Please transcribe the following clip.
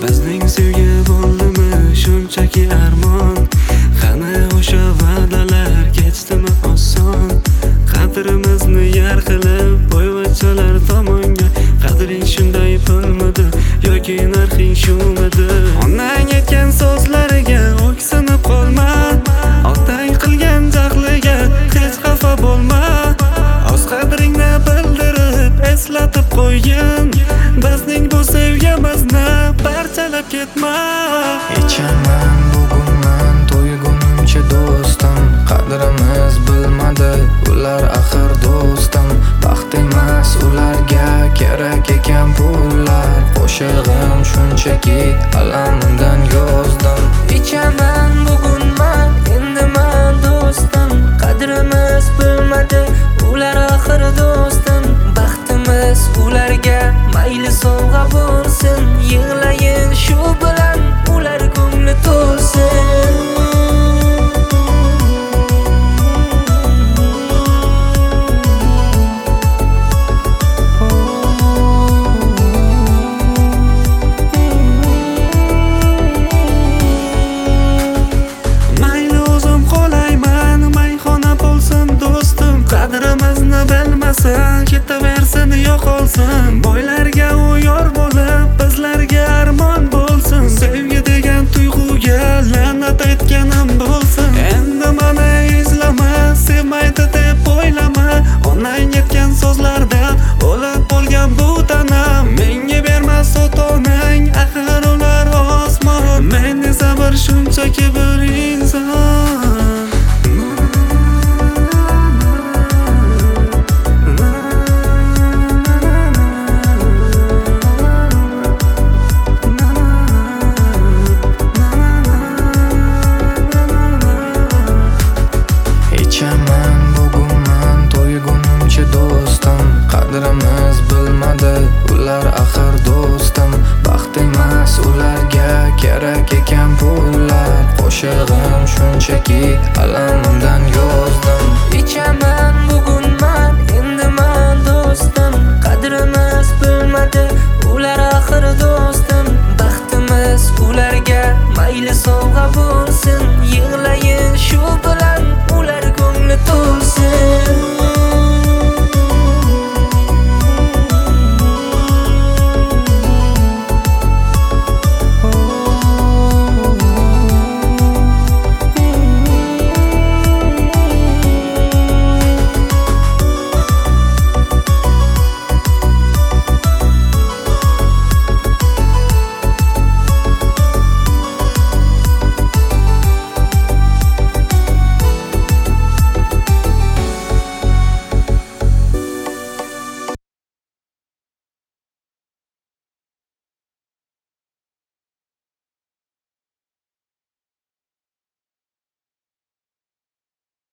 Bizning sevgi bo'ldimi shunchaki armon? Qani o'sha va'dalar kechdimi oson? Qadrimizni yar qilib boyvachchalar tomonga. Qadring shunday pulmidi yoki narxing shumidi? Onang aytgan so'zlariga o'ksinib qolma, otang qilgan jahliga hech xafa bo'lma. O'z qadringni bildirib eslatib qo'ygin, bizning bu sevgimizni parchalab ketma. Ichaman bugunman to'ygunimcha do'stim, qadrimiz bilmadi ular axir do'stim. Baxt emas ularga kerak ekan pullar, qo'shig'im shunchaki alamidan yozdim. Ichaman bugunman endiman do'stim, qadrimiz bilmadi ular axir do'stim. Baxtimiz ularga mayli sovg'a bo'lsin, yig'layin shu bilan ular ko'ngli to'lsin. Qadrimizni bilmasa ketaversin yo'qolsin. Boylarga u yor bo'lib bizlarga armon bo'lsin. Sevgi degan tuyg'uga la'nat aytganim bo'lsin. Endi mani izlama, sevmaydi deb o'ylama. Onang aytgan so'zlardan o'lib bo'lgan bu tanam. Menga bermas ota-onang, axir ular osmon. Men esa bir shunchaki bir inson. Ichaman bugunman to'ygunimcha do'stim, qadrimiz bilmadi ular axir do'stim. Baxt emas ularga kerak ekan pullar, qo'shig'im shunchaki alamidan yozdim. Ichaman